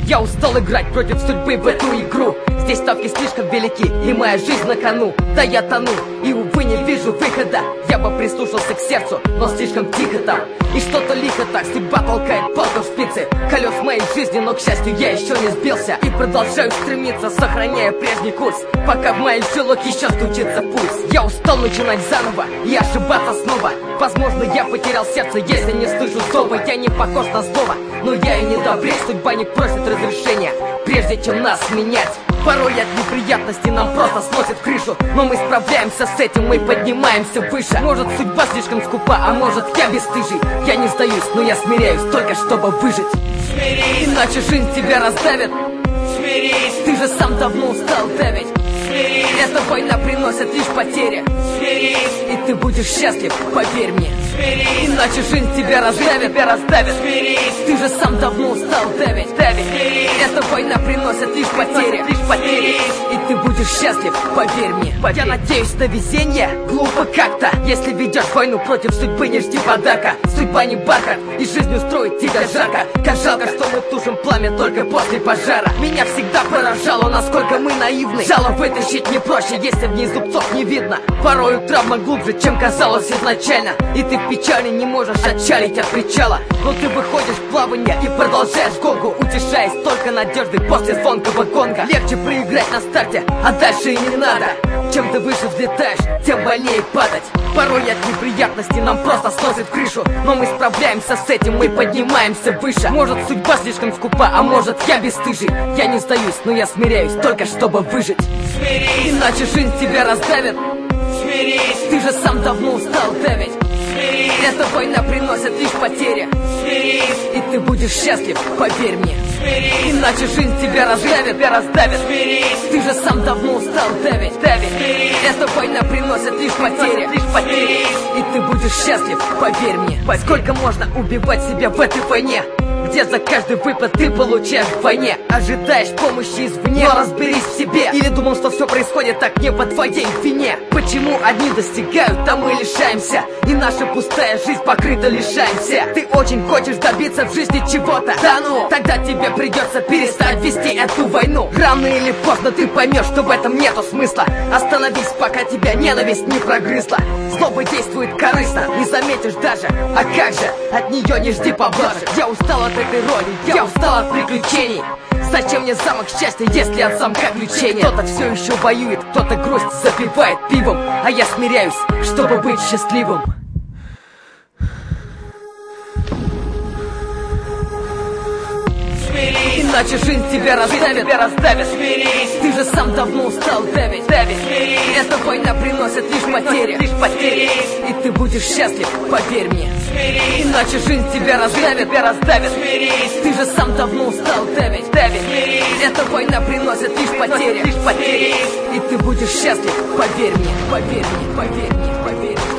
Я устал играть против судьбы в эту игру. Здесь ставки слишком велики, и моя жизнь на кону. Да я тону, и увы не вижу выхода. Я бы прислушался к сердцу, но слишком тихо там. И что-то лихо так, судьба толкает палку в спицы колес моей жизни, но, к счастью, я еще не сбился. И продолжаю стремиться, сохраняя прежний курс, пока в моих жилах еще стучится пульс. Я устал начинать заново и ошибаться снова. Возможно, я потерял сердце, если не слышу зова. Я не похож на слово, но я и не добрей. Судьба не просит разрешения, прежде чем нас менять. Порой от неприятностей нам просто сносит крышу, но мы справляемся с этим, мы поднимаемся выше. Может, судьба слишком скупа, а может, я бесстыжий. Я не сдаюсь, но я смиряюсь только чтобы выжить. Смирись, иначе жизнь тебя раздавит. Смирись, ты же сам давно устал давить. Смирись, эта война приносит лишь потери. Смирись, и ты будешь счастлив, поверь мне. Смирись, иначе жизнь тебя раздавит. Смирись, ты же сам давно устал давить. Смирись, эта война приносит лишь потери. Смирись, и ты будешь счастлив, поверь мне. Я надеюсь на везение, глупо как-то. Если ведешь войну против судьбы, не жди подарка. Судьба не бархат, и жизнь устроит тебя жарко. Как жалко, что мы тушим пламя только после пожара. Меня всегда поражало, насколько мы наивны. Жало вытащить не проще, если в ней зубцов не видно. Порою травма глубже, чем казалось изначально. И ты в печали не можешь отчалить от причала. Но ты выходишь в плавание и продолжаешь гонку, утешаясь только надеждой после звонкого гонга. Легче проиграть на старте, а дальше и не надо. Чем ты выше взлетаешь, тем больнее падать. Порой от неприятностей нам просто сносит крышу, но мы справляемся с этим, мы поднимаемся выше. Может, судьба слишком скупа, а может, я бесстыжий. Я не сдаюсь, но я смиряюсь только чтобы выжить. Смирись, иначе жизнь тебя раздавит. Смирись, ты же сам давно устал давить. Смирись, эта война приносит лишь потери. Смирись, и ты будешь счастлив, поверь мне. Смирись, иначе жизнь тебя раздавит. Смирись, ты же сам давно устал давить. Смирись, эта война приносит лишь потери. Смирись, и ты будешь счастлив, поверь мне. Сколько можно убивать себя в этой войне, где за каждый выпад ты получаешь вдвойне? Ожидаешь помощи извне, но разберись в себе. Или думал, что все происходит так не по твоей вине? Почему одни достигают, а мы лишаемся? И наша пустая жизнь покрыта лишаемся. Ты очень хочешь добиться в жизни чего-то? Да ну, тогда тебе придется перестать вести эту войну. Рано или поздно ты поймешь, что в этом нету смысла. Остановись, пока тебя ненависть не прогрызла. Злоба действует корыстно, не заметишь даже. А как же, от нее не жди поблажек. Я устал от этой роли, я устал от приключений. Зачем мне замок счастья, если от замка ключения? Кто-то все еще воюет, кто-то грусть запивает пивом, а я смиряюсь, чтобы быть счастливым. Смирись, иначе жизнь тебя раздавит. Смирись, ты же сам давно устал давить. Смирись, эта война приносит лишь потери. Смирись, и ты будешь счастлив, поверь мне. Смирись, иначе жизнь тебя раздавит. Смирись, ты же сам давно устал давить. Смирись, эта война приносит лишь потери. Смирись, и ты будешь счастлив, поверь мне, поверь мне, поверь мне, поверь мне.